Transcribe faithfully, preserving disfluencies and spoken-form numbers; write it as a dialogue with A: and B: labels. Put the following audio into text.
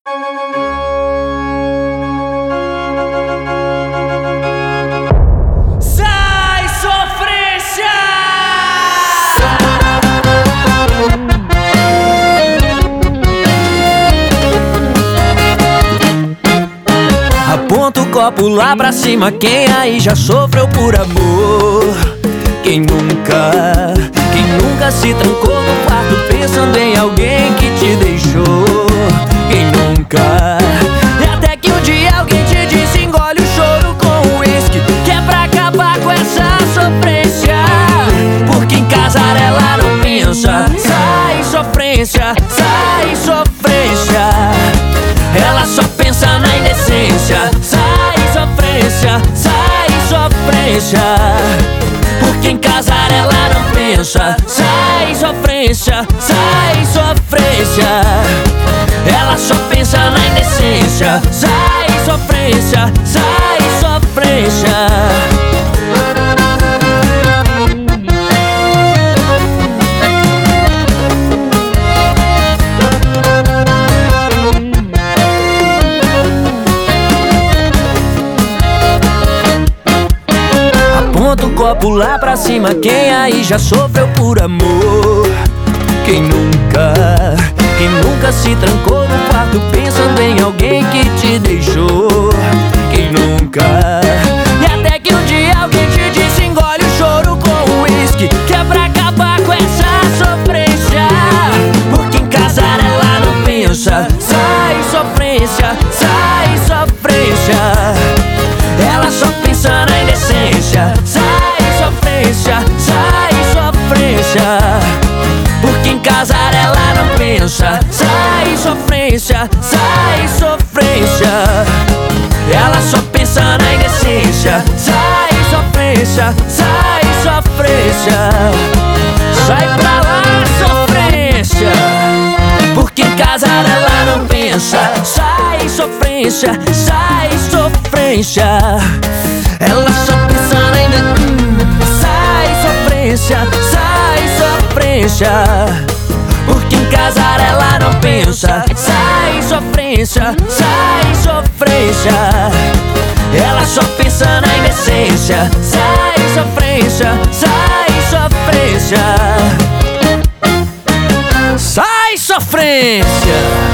A: Sai, sofrência! Aponta o copo lá pra cima, quem aí já sofreu por amor? Quem nunca, quem nunca se trancou no quarto pensando em alguém que te deixou? Quem nunca? E até que um dia alguém te disse: engole o choro com uísque, que é pra acabar com essa sofrência. Porque em casar ela não pensa. Sai, sofrência, sai, sofrência. Ela só pensa na indecência. Sai, sofrência, sai, sofrência. Porque em casar ela não pensa. Sai, sofrência, sai, sofrência. Ela só pensa na indecência. Sai, sofrência, sai, sofrência. Aponta o copo lá pra cima, quem aí já sofreu por amor? Quem nunca, quem nunca se trancou no quarto pensando em alguém que te deixou? Quem nunca? E até que um dia alguém te disse: engole o choro com uísque, que é pra acabar com essa sofrência. Porque em casar ela não pensa. Sai, sofrência, sai, sofrência. Ela só pensa na indecência. Sai, sofrência, sai, sofrência. Porque em casar ela não pensa. Sai, sofrência, sai, sofrência. Ela só pensa na indecência. Sai, sofrência, sai, sofrência. Sai pra lá, sofrência. Porque em casar ela não pensa. Sai, sofrência, sai, sofrência. Ela só pensa na indecência. Sai, sofrência, sai, sofrência. Porque em casar ela não pensa. Sai, sofrência, sai, sofrência. Ela só pensa na indecência. Sai, sofrência, sai, sofrência. Sai, sofrência.